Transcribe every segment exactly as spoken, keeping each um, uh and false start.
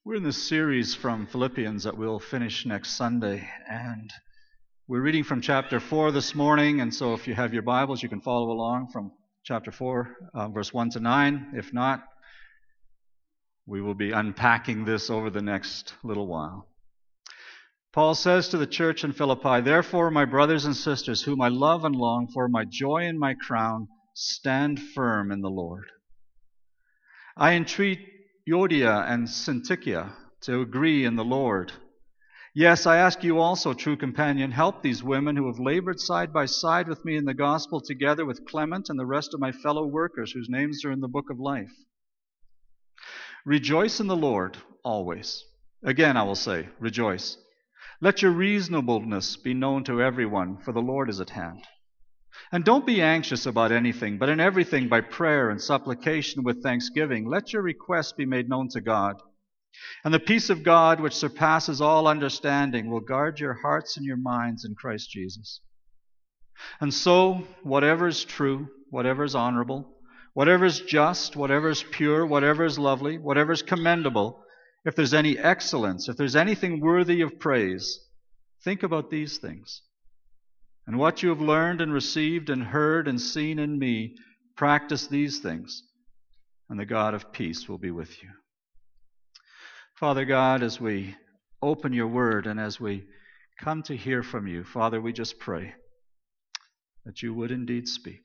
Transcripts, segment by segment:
We're in this series from Philippians that we'll finish next Sunday, and we're reading from chapter four this morning, and so if you have your Bibles, you can follow along from chapter four, uh, verse one to nine. If not, we will be unpacking this over the next little while. Paul says to the church in Philippi, "Therefore, my brothers and sisters, whom I love and long for, my joy and my crown, stand firm in the Lord. I entreat Euodia and Syntyche to agree in the Lord. Yes, I ask you also, true companion, help these women who have labored side by side with me in the gospel, together with Clement and the rest of my fellow workers whose names are in the book of life. Rejoice in the Lord always. Again, I will say, rejoice. Let your reasonableness be known to everyone, for the Lord is at hand. And don't be anxious about anything, but in everything by prayer and supplication with thanksgiving, let your requests be made known to God. And the peace of God, which surpasses all understanding, will guard your hearts and your minds in Christ Jesus. And so, whatever is true, whatever is honorable, whatever is just, whatever is pure, whatever is lovely, whatever is commendable, if there's any excellence, if there's anything worthy of praise, think about these things. And what you have learned and received and heard and seen in me, practice these things, and the God of peace will be with you." Father God, as we open your word and as we come to hear from you, Father, we just pray that you would indeed speak.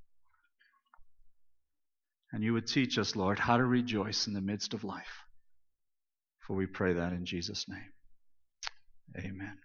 And you would teach us, Lord, how to rejoice in the midst of life. For we pray that in Jesus' name. Amen.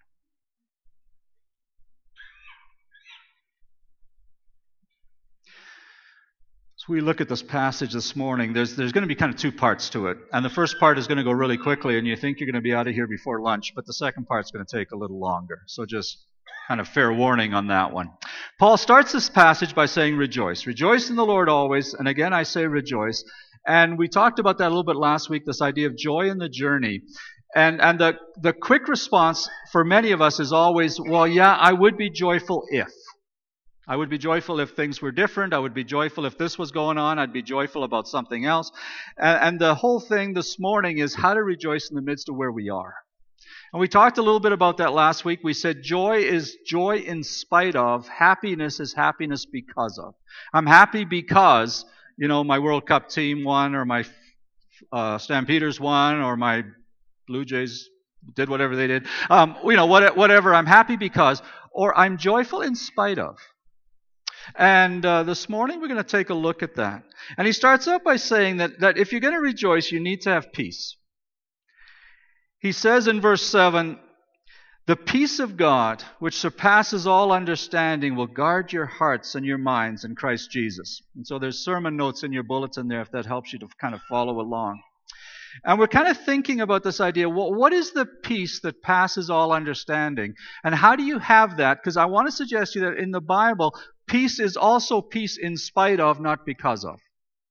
So we look at this passage this morning. There's there's going to be kind of two parts to it. And the first part is going to go really quickly, and you think you're going to be out of here before lunch, but the second part's going to take a little longer. So just kind of fair warning on that one. Paul starts this passage by saying, rejoice. Rejoice in the Lord always. And again, I say rejoice. And we talked about that a little bit last week, this idea of joy in the journey. And and the, the quick response for many of us is always, well, yeah, I would be joyful if. I would be joyful if things were different. I would be joyful if this was going on. I'd be joyful about something else. And, and the whole thing this morning is how to rejoice in the midst of where we are. And we talked a little bit about that last week. We said joy is joy in spite of. Happiness is happiness because of. I'm happy because, you know, my World Cup team won, or my uh, Stampeders won, or my Blue Jays did whatever they did. Um, you know, what, whatever. I'm happy because, or I'm joyful in spite of. And uh, this morning we're going to take a look at that. And he starts out by saying that, that if you're going to rejoice, you need to have peace. He says in verse seven, "The peace of God, which surpasses all understanding, will guard your hearts and your minds in Christ Jesus." And so there's sermon notes in your bulletin there if that helps you to kind of follow along. And we're kind of thinking about this idea, well, what is the peace that passes all understanding? And how do you have that? Because I want to suggest to you that in the Bible, peace is also peace in spite of, not because of.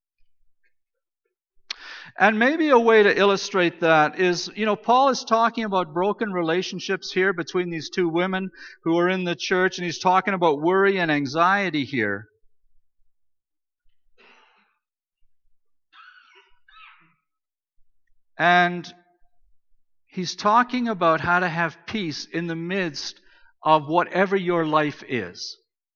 And maybe a way to illustrate that is, you know, Paul is talking about broken relationships here between these two women who are in the church, and he's talking about worry and anxiety here. And he's talking about how to have peace in the midst of whatever your life is.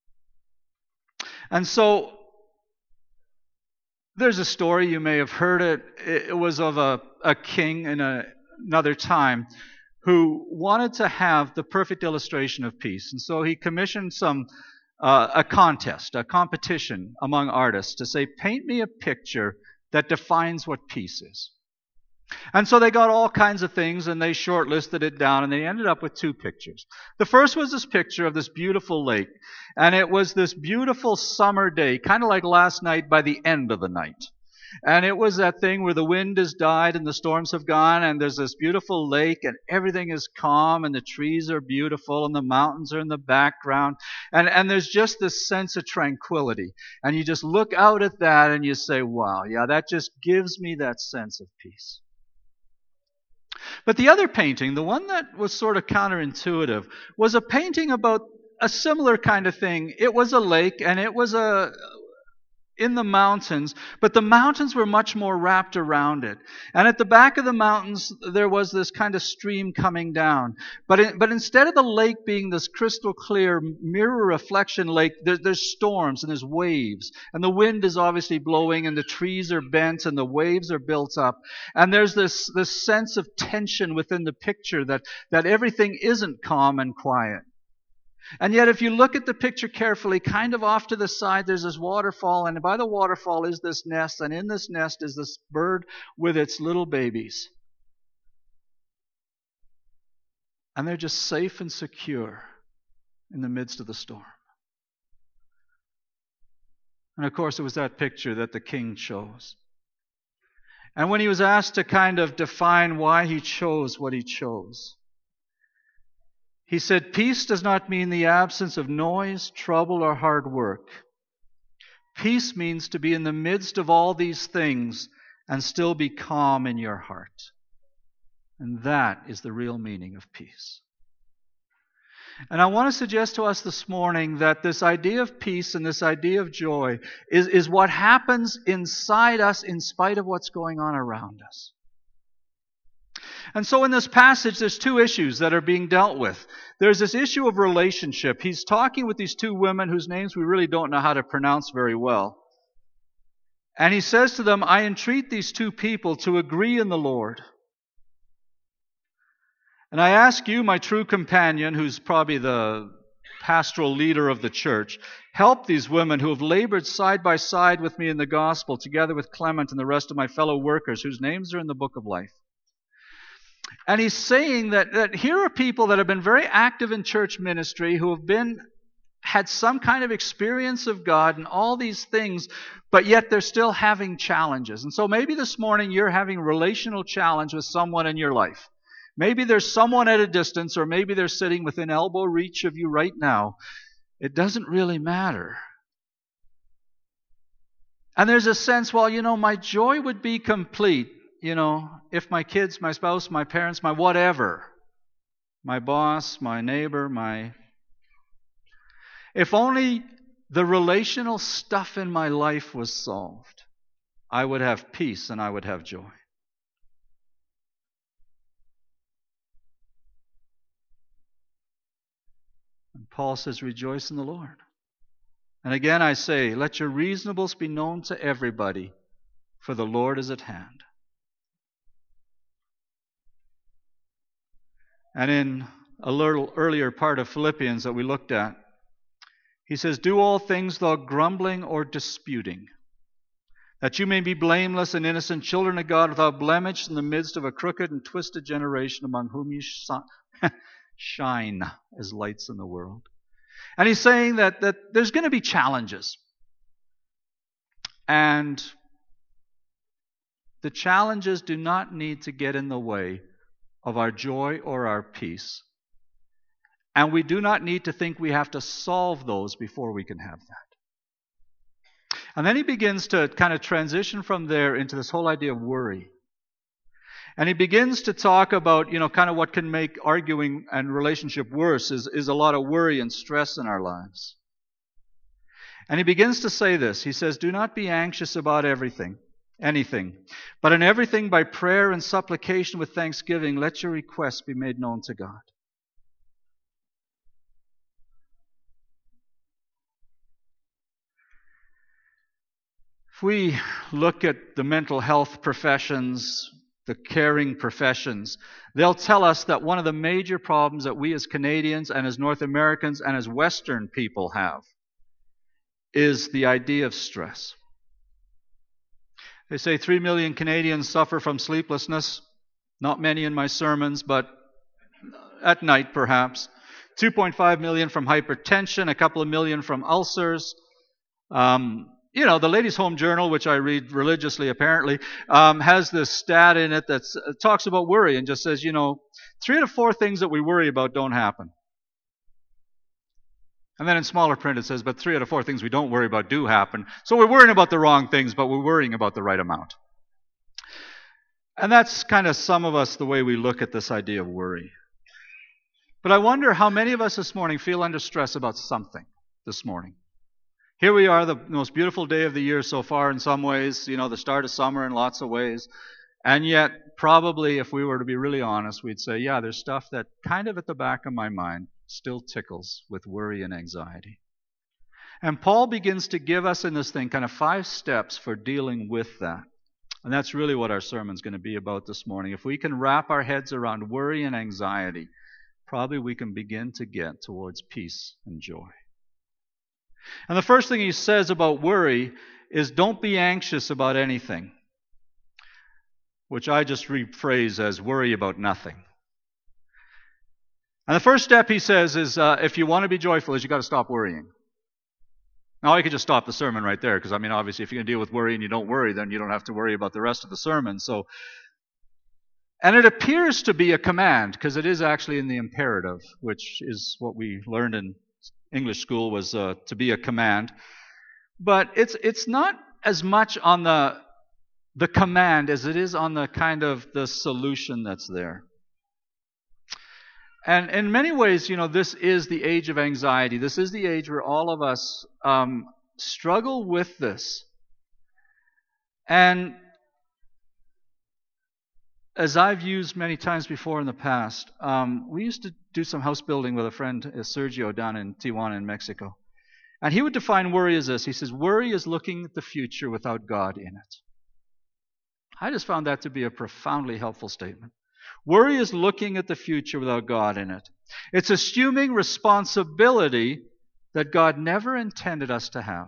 And so, there's a story, you may have heard it. It was of a, a king in a, another time who wanted to have the perfect illustration of peace. And so he commissioned some uh, a contest, a competition among artists to say, paint me a picture that defines what peace is. And so they got all kinds of things, and they shortlisted it down, and they ended up with two pictures. The first was this picture of this beautiful lake, and it was this beautiful summer day, kind of like last night by the end of the night. And it was that thing where the wind has died and the storms have gone, and there's this beautiful lake, and everything is calm, and the trees are beautiful, and the mountains are in the background, and, and there's just this sense of tranquility. And you just look out at that, and you say, wow, yeah, that just gives me that sense of peace. But the other painting, the one that was sort of counterintuitive, was a painting about a similar kind of thing. It was a lake, and it was a in the mountains, but the mountains were much more wrapped around it. And at the back of the mountains, there was this kind of stream coming down. But it, but instead of the lake being this crystal clear mirror reflection lake, there, there's storms and there's waves. And the wind is obviously blowing and the trees are bent and the waves are built up. And there's this, this sense of tension within the picture that, that everything isn't calm and quiet. And yet if you look at the picture carefully, kind of off to the side, there's this waterfall, and by the waterfall is this nest, and in this nest is this bird with its little babies. And they're just safe and secure in the midst of the storm. And of course, it was that picture that the king chose. And when he was asked to kind of define why he chose what he chose, he said, peace does not mean the absence of noise, trouble, or hard work. Peace means to be in the midst of all these things and still be calm in your heart. And that is the real meaning of peace. And I want to suggest to us this morning that this idea of peace and this idea of joy is, is what happens inside us in spite of what's going on around us. And so in this passage, there's two issues that are being dealt with. There's this issue of relationship. He's talking with these two women whose names we really don't know how to pronounce very well. And he says to them, I entreat these two people to agree in the Lord. And I ask you, my true companion, who's probably the pastoral leader of the church, help these women who have labored side by side with me in the gospel, together with Clement and the rest of my fellow workers, whose names are in the book of life. And he's saying that, that here are people that have been very active in church ministry, who have been had some kind of experience of God and all these things, but yet they're still having challenges. And so maybe this morning you're having a relational challenge with someone in your life. Maybe there's someone at a distance, or maybe they're sitting within elbow reach of you right now. It doesn't really matter. And there's a sense, well, you know, my joy would be complete, you know, if my kids, my spouse, my parents, my whatever, my boss, my neighbor, my... If only the relational stuff in my life was solved, I would have peace and I would have joy. And Paul says, rejoice in the Lord. And again I say, let your reasonableness be known to everybody, for the Lord is at hand. And in a little earlier part of Philippians that we looked at, he says, do all things without grumbling or disputing, that you may be blameless and innocent children of God, without blemish in the midst of a crooked and twisted generation, among whom you shine as lights in the world. And he's saying that, that there's going to be challenges. And the challenges do not need to get in the way of our joy or our peace. And we do not need to think we have to solve those before we can have that. And then he begins to kind of transition from there into this whole idea of worry. And he begins to talk about, you know, kind of what can make arguing and relationship worse is, is a lot of worry and stress in our lives. And he begins to say this. He says, do not be anxious about everything, anything, but in everything by prayer and supplication with thanksgiving, let your requests be made known to God. If we look at the mental health professions, the caring professions, they'll tell us that one of the major problems that we as Canadians and as North Americans and as Western people have is the idea of stress. They say three million Canadians suffer from sleeplessness. Not many in my sermons, but at night perhaps. two point five million from hypertension, a couple of million from ulcers. Um, You know, the Ladies' Home Journal, which I read religiously apparently, um, has this stat in it that uh, talks about worry and just says, you know, three to four things that we worry about don't happen. And then in smaller print it says, but three out of four things we don't worry about do happen. So we're worrying about the wrong things, but we're worrying about the right amount. And that's kind of some of us the way we look at this idea of worry. But I wonder how many of us this morning feel under stress about something this morning. Here we are, the most beautiful day of the year so far in some ways, you know, the start of summer in lots of ways. And yet, probably, if we were to be really honest, we'd say, yeah, there's stuff that kind of at the back of my mind still tickles with worry and anxiety. And Paul begins to give us in this thing kind of five steps for dealing with that. And that's really what our sermon's going to be about this morning. If we can wrap our heads around worry and anxiety, probably we can begin to get towards peace and joy. And the first thing he says about worry is don't be anxious about anything, which I just rephrase as worry about nothing. And the first step, he says, is uh, if you want to be joyful, is you got to stop worrying. Now, I could just stop the sermon right there, because, I mean, obviously, if you're going to deal with worry and you don't worry, then you don't have to worry about the rest of the sermon. So, and it appears to be a command, because it is actually in the imperative, which is what we learned in English school, was uh, to be a command. But it's it's not as much on the the command as it is on the kind of the solution that's there. And in many ways, you know, this is the age of anxiety. This is the age where all of us um, struggle with this. And as I've used many times before in the past, um, we used to do some house building with a friend, uh, Sergio, down in Tijuana in Mexico. And he would define worry as this. He says, worry is looking at the future without God in it. I just found that to be a profoundly helpful statement. Worry is looking at the future without God in it. It's assuming responsibility that God never intended us to have.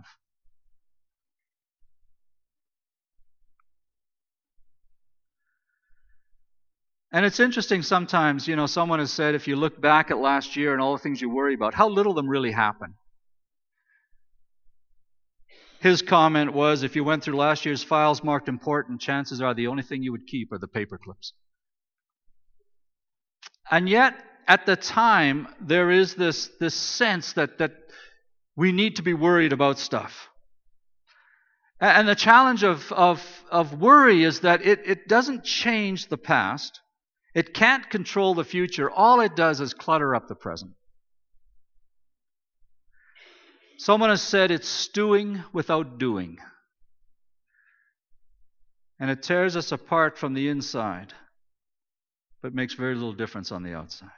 And it's interesting sometimes, you know, someone has said, if you look back at last year and all the things you worry about, how little of them really happen. His comment was, if you went through last year's files marked important, chances are the only thing you would keep are the paper clips. And yet, at the time, there is this, this sense that, that we need to be worried about stuff. And the challenge of, of, of worry is that it, it doesn't change the past. It can't control the future. All it does is clutter up the present. Someone has said it's stewing without doing. And it tears us apart from the inside, but makes very little difference on the outside.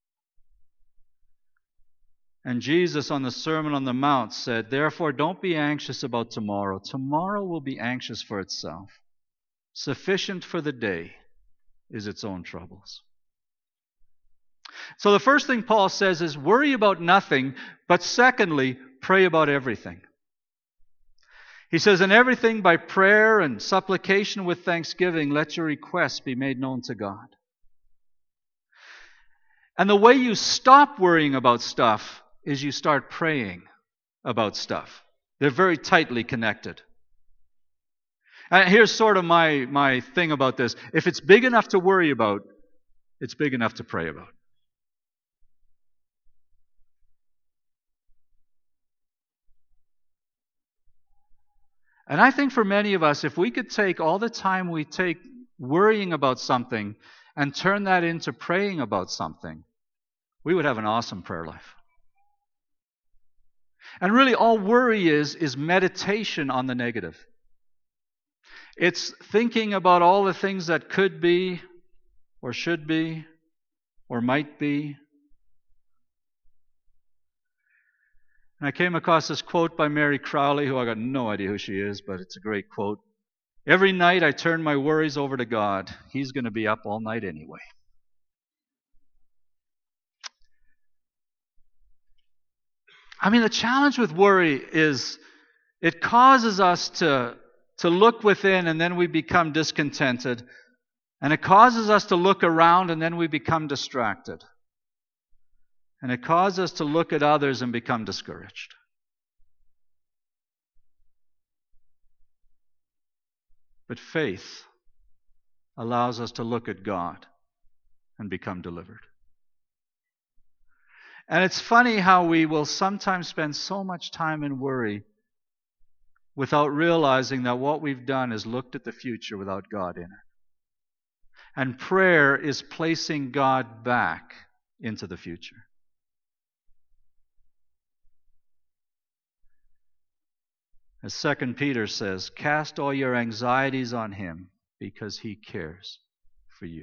And Jesus on the Sermon on the Mount said, therefore don't be anxious about tomorrow. Tomorrow will be anxious for itself. Sufficient for the day is its own troubles. So the first thing Paul says is worry about nothing, but secondly, pray about everything. He says, in everything by prayer and supplication with thanksgiving, let your requests be made known to God. And the way you stop worrying about stuff is you start praying about stuff. They're very tightly connected. And here's sort of my, my thing about this. If it's big enough to worry about, it's big enough to pray about. And I think for many of us, if we could take all the time we take worrying about something and turn that into praying about something, we would have an awesome prayer life. And really all worry is, is meditation on the negative. It's thinking about all the things that could be, or should be, or might be. And I came across this quote by Mary Crowley, who I got no idea who she is, but it's a great quote. Every night I turn my worries over to God. He's going to be up all night anyway. I mean, the challenge with worry is it causes us to, to look within and then we become discontented. And it causes us to look around and then we become distracted. And it causes us to look at others and become discouraged. But faith allows us to look at God and become delivered. And it's funny how we will sometimes spend so much time in worry without realizing that what we've done is looked at the future without God in it. And prayer is placing God back into the future. As Second Peter says, cast all your anxieties on Him because He cares for you.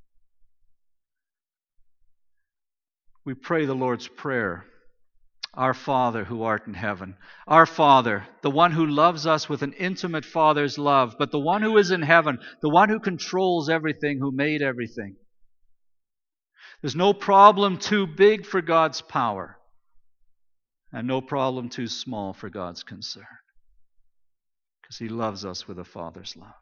We pray the Lord's Prayer. Our Father who art in heaven. Our Father, the one who loves us with an intimate Father's love, but the one who is in heaven, the one who controls everything, who made everything. There's no problem too big for God's power, and no problem too small for God's concern, because He loves us with a Father's love.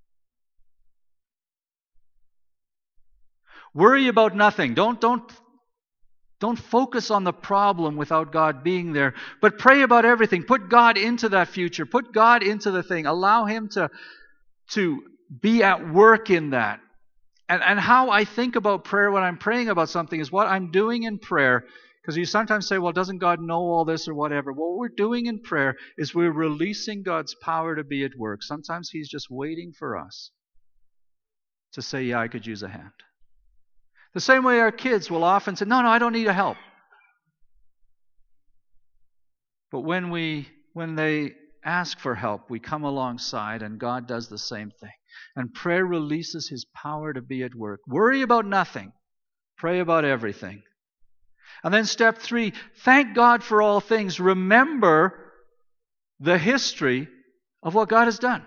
Worry about nothing. Don't, don't Don't focus on the problem without God being there, but pray about everything. Put God into that future. Put God into the thing. Allow Him to, to be at work in that. And, and how I think about prayer when I'm praying about something is what I'm doing in prayer. Because you sometimes say, well, doesn't God know all this or whatever? Well, what we're doing in prayer is we're releasing God's power to be at work. Sometimes He's just waiting for us to say, yeah, I could use a hand. The same way our kids will often say, no, no, I don't need a help. But when we, when they ask for help, we come alongside, and God does the same thing. And prayer releases His power to be at work. Worry about nothing. Pray about everything. And then step three, thank God for all things. Remember the history of what God has done.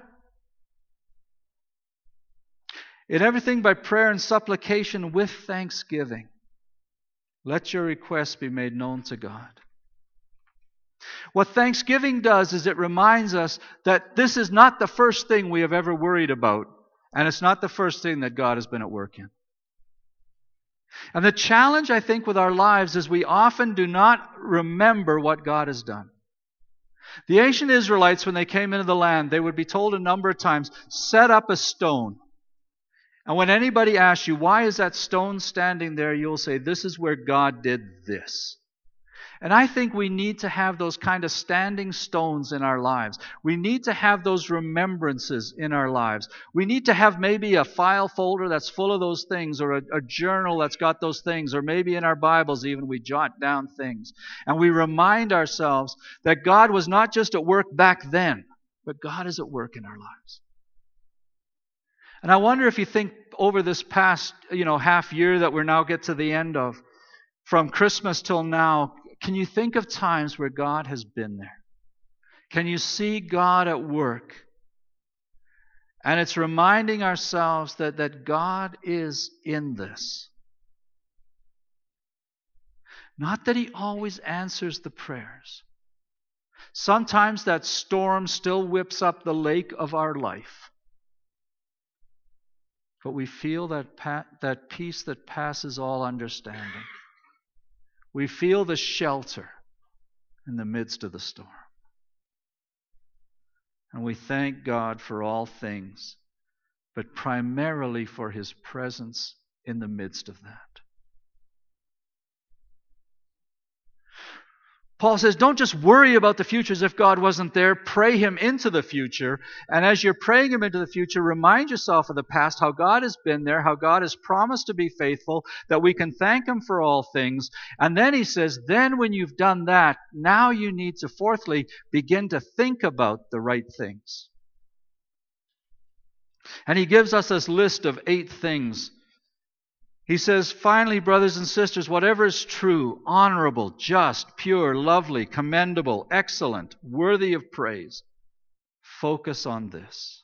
In everything by prayer and supplication with thanksgiving, let your requests be made known to God. What thanksgiving does is it reminds us that this is not the first thing we have ever worried about, and it's not the first thing that God has been at work in. And the challenge, I think, with our lives is we often do not remember what God has done. The ancient Israelites, when they came into the land, they would be told a number of times, set up a stone. And when anybody asks you, why is that stone standing there, you'll say, this is where God did this. And I think we need to have those kind of standing stones in our lives. We need to have those remembrances in our lives. We need to have maybe a file folder that's full of those things, or a, a journal that's got those things, or maybe in our Bibles even we jot down things. And we remind ourselves that God was not just at work back then, but God is at work in our lives. And I wonder if you think over this past, you know, half year that we're now get to the end of, from Christmas till now, can you think of times where God has been there? Can you see God at work? And it's reminding ourselves that, that God is in this. Not that He always answers the prayers. Sometimes that storm still whips up the lake of our life. But we feel that pa- that peace that passes all understanding. We feel the shelter in the midst of the storm. And we thank God for all things, but primarily for His presence in the midst of that. Paul says, don't just worry about the future as if God wasn't there. Pray Him into the future. And as you're praying Him into the future, remind yourself of the past, how God has been there, how God has promised to be faithful, that we can thank Him for all things. And then he says, then when you've done that, now you need to, fourthly, begin to think about the right things. And he gives us this list of eight things. He says, finally, brothers and sisters, whatever is true, honorable, just, pure, lovely, commendable, excellent, worthy of praise, focus on this.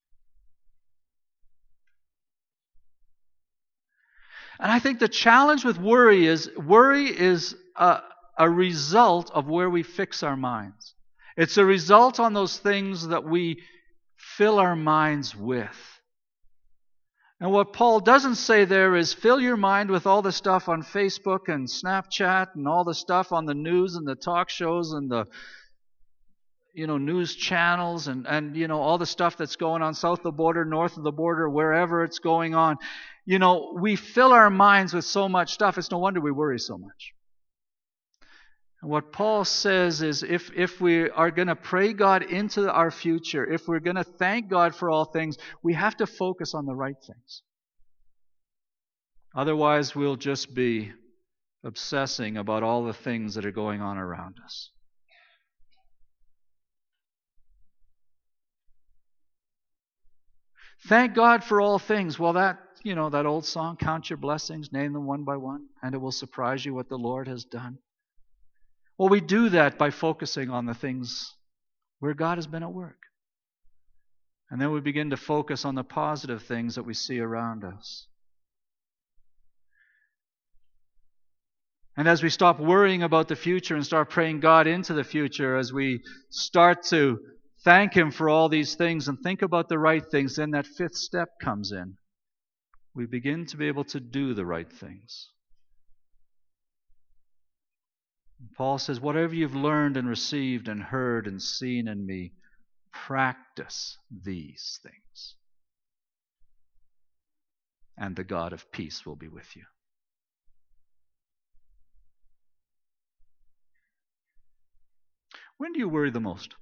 And I think the challenge with worry is, worry is a, a result of where we fix our minds. It's a result on those things that we fill our minds with. And what Paul doesn't say there is fill your mind with all the stuff on Facebook and Snapchat and all the stuff on the news and the talk shows and the, you know, news channels and, and, you know, all the stuff that's going on south of the border, north of the border, wherever it's going on. You know, we fill our minds with so much stuff. It's no wonder we worry so much. And what Paul says is if, if we are going to pray God into our future, if we're going to thank God for all things, we have to focus on the right things. Otherwise, we'll just be obsessing about all the things that are going on around us. Thank God for all things. Well, that, you know, that old song, count your blessings, name them one by one, and it will surprise you what the Lord has done. Well, we do that by focusing on the things where God has been at work. And then we begin to focus on the positive things that we see around us. And as we stop worrying about the future and start praying God into the future, as we start to thank Him for all these things and think about the right things, then that fifth step comes in. We begin to be able to do the right things. Paul says, whatever you've learned and received and heard and seen in me, practice these things. And the God of peace will be with you. When do you worry the most?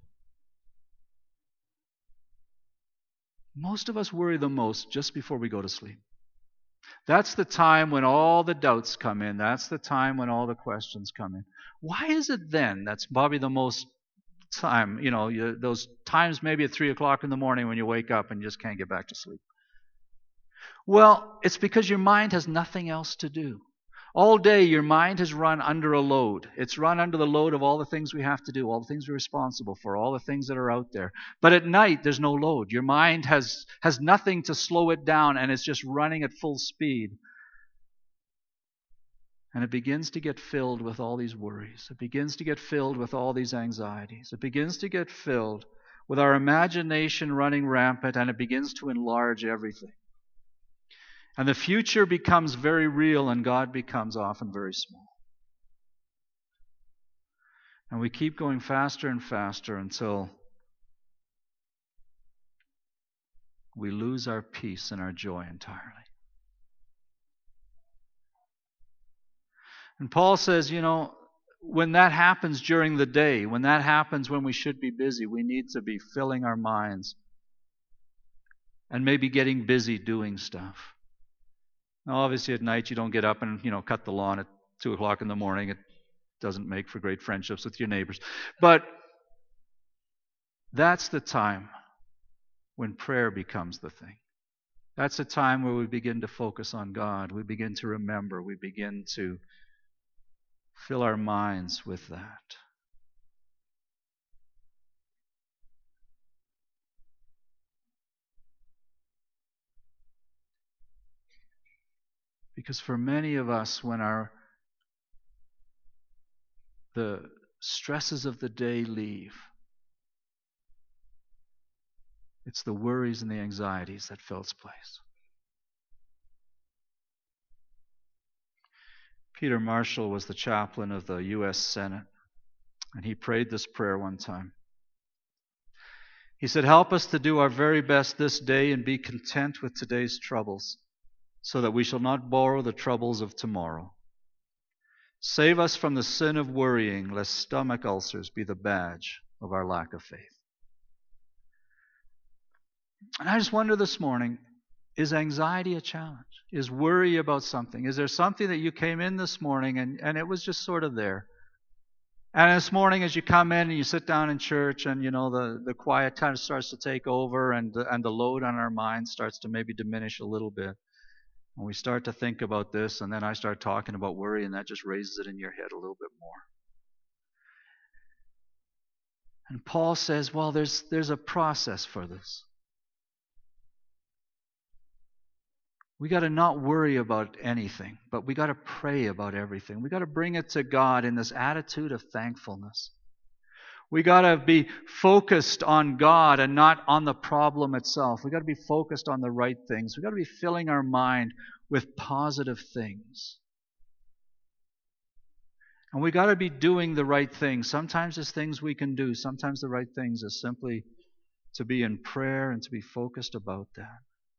Most of us worry the most just before we go to sleep. That's the time when all the doubts come in. That's the time when all the questions come in. Why is it then that's probably the most time, you know, you, those times maybe at three o'clock in the morning when you wake up and you just can't get back to sleep? Well, it's because your mind has nothing else to do. All day your mind has run under a load. It's run under the load of all the things we have to do, all the things we're responsible for, all the things that are out there. But at night there's no load. Your mind has, has nothing to slow it down, and it's just running at full speed. And it begins to get filled with all these worries. It begins to get filled with all these anxieties. It begins to get filled with our imagination running rampant, and it begins to enlarge everything. And the future becomes very real, and God becomes often very small. And we keep going faster and faster until we lose our peace and our joy entirely. And Paul says, you know, when that happens during the day, when that happens when we should be busy, we need to be filling our minds and maybe getting busy doing stuff. Now, obviously, at night you don't get up and, you know, cut the lawn at two o'clock in the morning. It doesn't make for great friendships with your neighbors. But that's the time when prayer becomes the thing. That's the time where we begin to focus on God. We begin to remember. We begin to fill our minds with that. Because for many of us, when our the stresses of the day leave, it's the worries and the anxieties that fill its place. Peter Marshall was the chaplain of the U S Senate, and he prayed this prayer one time. He said, "Help us to do our very best this day and be content with today's troubles, so that we shall not borrow the troubles of tomorrow. Save us from the sin of worrying, lest stomach ulcers be the badge of our lack of faith." And I just wonder this morning, is anxiety a challenge? Is worry about something? Is there something that you came in this morning and, and it was just sort of there? And this morning as you come in and you sit down in church and, you know, the, the quiet kind of starts to take over and, and the load on our mind starts to maybe diminish a little bit. And we start to think about this, and then I start talking about worry, and that just raises it in your head a little bit more. And Paul says, well, there's there's a process for this. We got to not worry about anything, but we got to pray about everything. We got to bring it to God in this attitude of thankfulness. We got to be focused on God and not on the problem itself. We got to be focused on the right things. We got to be filling our mind with positive things. And we got to be doing the right things. Sometimes there's things we can do. Sometimes the right things is simply to be in prayer and to be focused about that.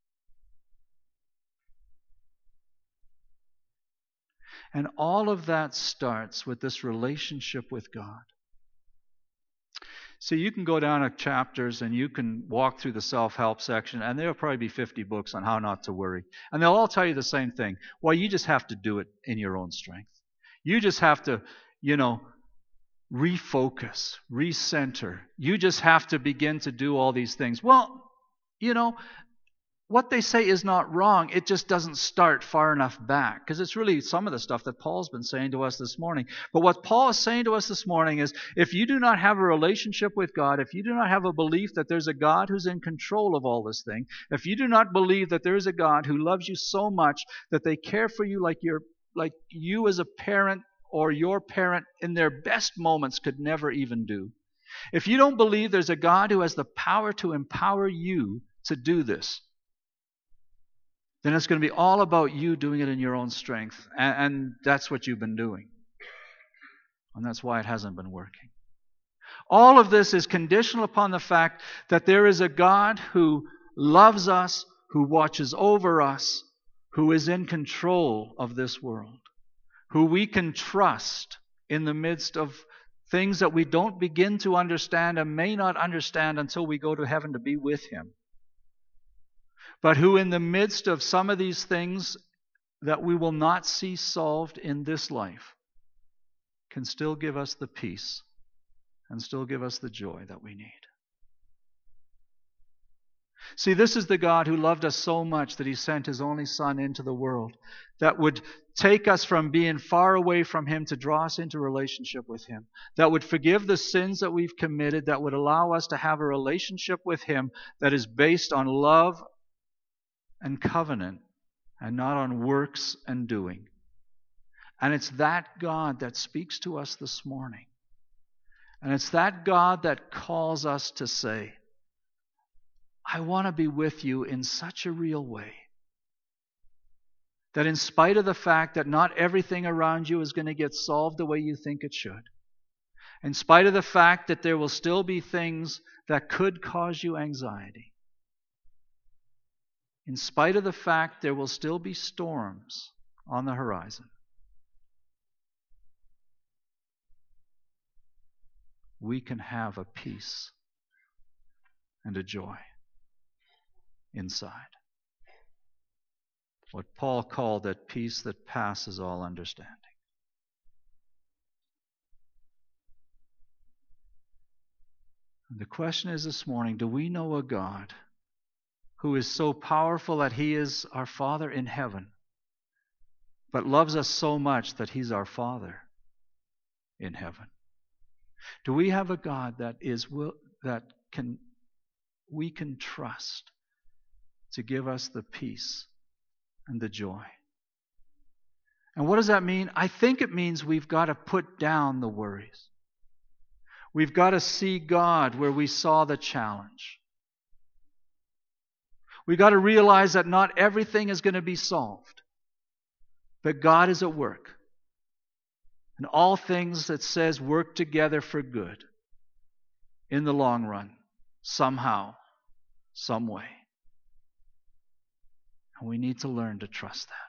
And all of that starts with this relationship with God. See, you can go down to chapters and you can walk through the self-help section, and there'll probably be fifty books on how not to worry. And they'll all tell you the same thing. Well, you just have to do it in your own strength. You just have to, you know, refocus, recenter. You just have to begin to do all these things. Well, you know, what they say is not wrong. It just doesn't start far enough back. Because it's really some of the stuff that Paul's been saying to us this morning. But what Paul is saying to us this morning is, if you do not have a relationship with God, if you do not have a belief that there's a God who's in control of all this thing, if you do not believe that there is a God who loves you so much that they care for you like you're, like you as a parent or your parent in their best moments could never even do. If you don't believe there's a God who has the power to empower you to do this, then it's going to be all about you doing it in your own strength. And, and that's what you've been doing. And that's why it hasn't been working. All of this is conditional upon the fact that there is a God who loves us, who watches over us, who is in control of this world, who we can trust in the midst of things that we don't begin to understand and may not understand until we go to heaven to be with Him. But who in the midst of some of these things that we will not see solved in this life can still give us the peace and still give us the joy that we need. See, this is the God who loved us so much that He sent His only Son into the world that would take us from being far away from Him to draw us into relationship with Him, that would forgive the sins that we've committed, that would allow us to have a relationship with Him that is based on love and covenant and not on works and doing. And it's that God that speaks to us this morning. And it's that God that calls us to say, I want to be with you in such a real way that in spite of the fact that not everything around you is going to get solved the way you think it should, in spite of the fact that there will still be things that could cause you anxiety, in spite of the fact there will still be storms on the horizon, we can have a peace and a joy inside. What Paul called that peace that passes all understanding. And the question is this morning, do we know a God who is so powerful that He is our Father in heaven, but loves us so much that He's our Father in heaven? Do we have a God that is will, that can we can trust to give us the peace and the joy? And what does that mean? I think it means we've got to put down the worries. We've got to see God where we saw the challenge. We've got to realize that not everything is going to be solved, but God is at work. And all things, that says, work together for good in the long run, somehow, some way. And we need to learn to trust that.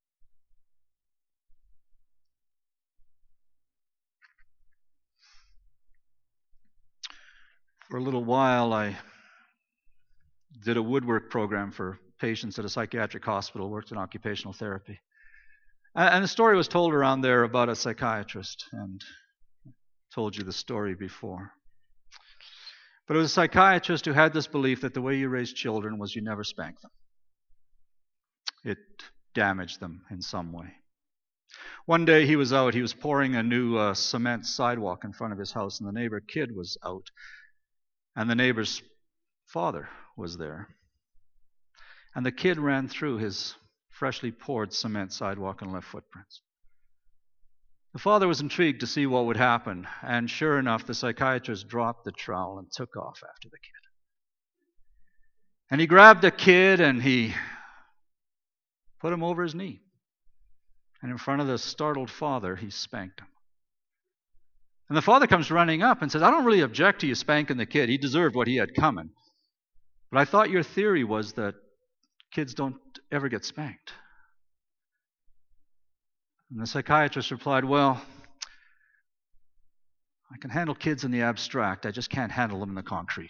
For a little while, I did a woodwork program for patients at a psychiatric hospital, worked in occupational therapy. And a story was told around there about a psychiatrist, and I told you the story before. But it was a psychiatrist who had this belief that the way you raise children was you never spank them. It damaged them in some way. One day he was out, he was pouring a new uh, cement sidewalk in front of his house, and the neighbor kid was out. And the neighbor's father was there. And the kid ran through his freshly poured cement sidewalk and left footprints. The father was intrigued to see what would happen, and sure enough, the psychiatrist dropped the trowel and took off after the kid. And he grabbed the kid and he put him over his knee. And in front of the startled father, he spanked him. And the father comes running up and says, I don't really object to you spanking the kid. He deserved what he had coming. But I thought your theory was that kids don't ever get spanked. And the psychiatrist replied, well, I can handle kids in the abstract. I just can't handle them in the concrete.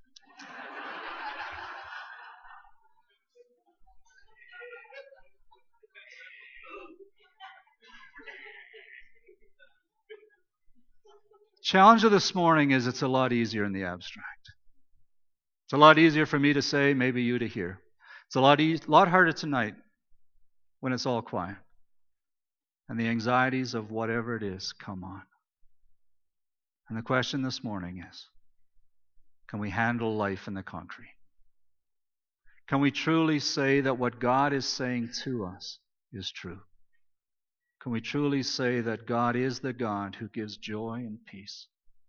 Challenge of this morning is it's a lot easier in the abstract. It's a lot easier for me to say, maybe you to hear. It's a lot, e- lot harder tonight when it's all quiet and the anxieties of whatever it is come on. And the question this morning is, can we handle life in the concrete? Can we truly say that what God is saying to us is true? Can we truly say that God is the God who gives joy and peace?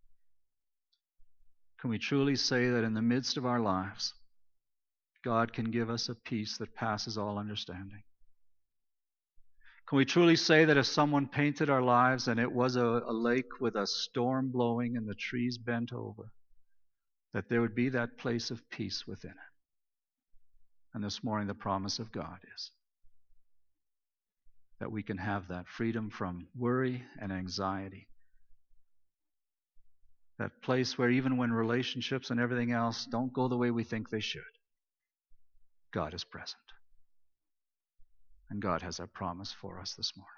Can we truly say that in the midst of our lives, God can give us a peace that passes all understanding? Can we truly say that if someone painted our lives and it was a, a lake with a storm blowing and the trees bent over, that there would be that place of peace within it? And this morning the promise of God is that we can have that freedom from worry and anxiety. That place where even when relationships and everything else don't go the way we think they should, God is present. And God has that promise for us this morning.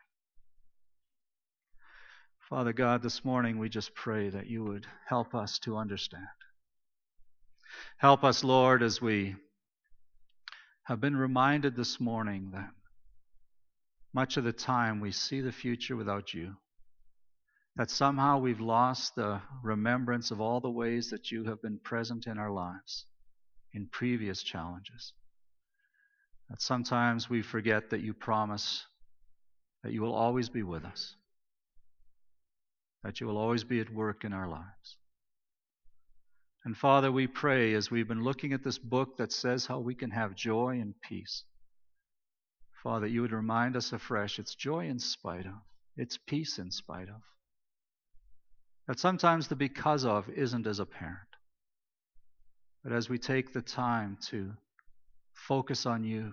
Father God, this morning we just pray that you would help us to understand. Help us, Lord, as we have been reminded this morning that much of the time we see the future without you. That somehow we've lost the remembrance of all the ways that you have been present in our lives in previous challenges. That sometimes we forget that you promise that you will always be with us. That you will always be at work in our lives. And Father, we pray as we've been looking at this book that says how we can have joy and peace. Father, you would remind us afresh, it's joy in spite of. It's peace in spite of. That sometimes the because of isn't as apparent. But as we take the time to focus on you,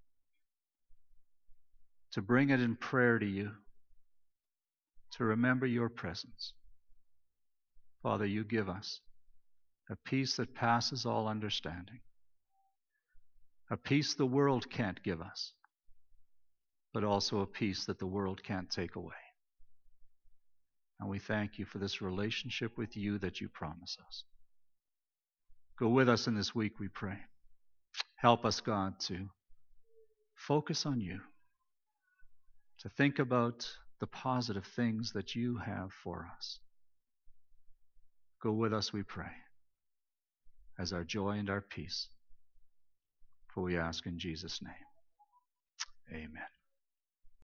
to bring it in prayer to you, to remember your presence, Father, you give us a peace that passes all understanding. A peace the world can't give us, but also a peace that the world can't take away. And we thank you for this relationship with you that you promise us. Go with us in this week, we pray. Help us, God, to focus on you, to think about the positive things that you have for us. Go with us, we pray, as our joy and our peace. For we ask in Jesus' name. Amen.